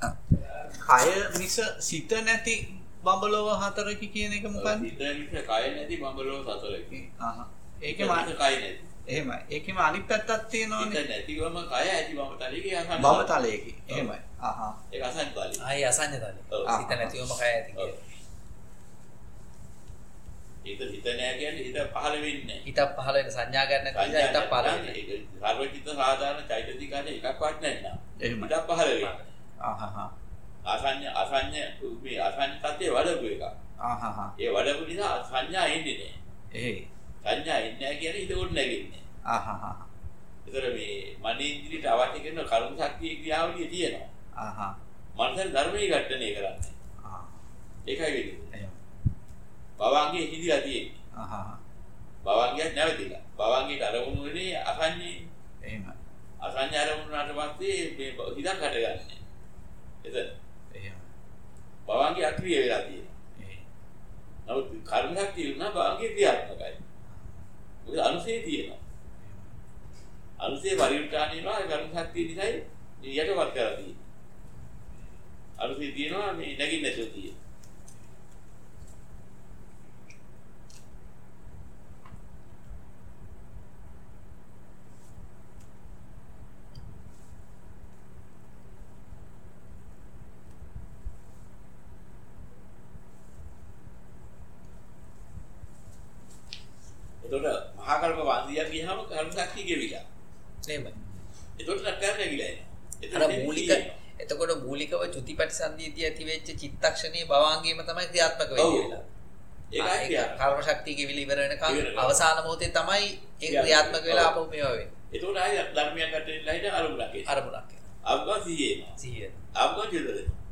කය මිස සිත නැති බඹලොව හතරකි කියන එක මොකක්ද? සිත මිස කය නැති බඹලොව හතරකි. ඒකෙම කය නැති. එහෙමයි. ඒකෙම අනිත් පැත්තක් තියෙනවනේ. සිත නැතිවම කය ඇති බඹතලයේ අසන්න. බඹතලයේකි. එහෙමයි. ඒක අසන්න තලයි. ආයි අසන්න තලයි. සිත නැතිවම කය ඇති කියන්නේ. ඒක හිත නෑ කියන්නේ හිත පහළ වෙන්නේ. හිත පහළ වෙන සංඥා ගන්න නැති නිසා හිත පහළ වෙන්නේ. ඒක සර්වචිත්ත සාධාරණ චෛතසිකයන් එකක්වත් නැන්නා. හිත පහළ වෙන්නේ. අසඤ්ඤ මේ අසඤ්ඤ තත්ත්වයේ වඩපු එක. ඒ වඩපු නිසා සංඥා එන්නේ නෑ. සංඥා එන්නේ නැහැ කියන්නේ හිත කොට නැගෙන්නේ. ඒතර මේ මනේන්ද්‍රියට අවශ්‍ය කරන කර්ම ශක්තිය ක්‍රියාවලිය තියෙනවා. මනසෙන් ධර්මයේ ඝට්ටණය කරන්නේ. ඒකයි වෙන්නේ. භවංගේ හිදිලා තියෙන්නේ. භවංගයක් නැවතිලා. භවංගේට අරමුණු වෙන්නේ අසඤ්ඤේ. එහෙමයි. අසඤ්ඤ අරමුණාට පස්සේ මේ හිතක් හටගන්නේ. එතන. එහෙමයි. භවංගේ අක්‍රිය වෙලා තියෙනවා. නමුත් කර්ම ශක්තිය උනා භවංගේ ක්‍රියාත්මකයි. මොකද අනුසේ තියෙනවා. අනුසේ පරිඋත්ථාන වෙනවා ඒ කර්ම ශක්තිය නිසායි යටවත් කරලා තියෙන්නේ. අනුසේ තියෙනවා මේ නැගින්න සතිය. එතකොට මහා කල්ප වන්දිය කියහම කර්ම ශක්තිය ගෙවිලා. එහෙමයි. එතකොට නැක්කර නැගිලා එනවා. අර මූලික එතකොට මූලිකව චුතිපටිසන්ධියදී ඇති වෙච්ච චිත්තක්ෂණයේ භවාංගයම තමයි ක්‍රියාත්මක වෙන්නේ. ඒකයි කර්ම ශක්තිය ගෙවිලා ඉවර වෙනකන් අවසාන මොහොතේ තමයි ඒ ක්‍රියාත්මක වෙලා ආපහු මේවා වෙන්නේ. එතකොට ආයෙ ධර්මයක් ගැටෙන්නලා හිට අරමුණක් එනවා. අරමුණක් එනවා. අබ්බා 100 එනවා. 100. අබ්බා 100.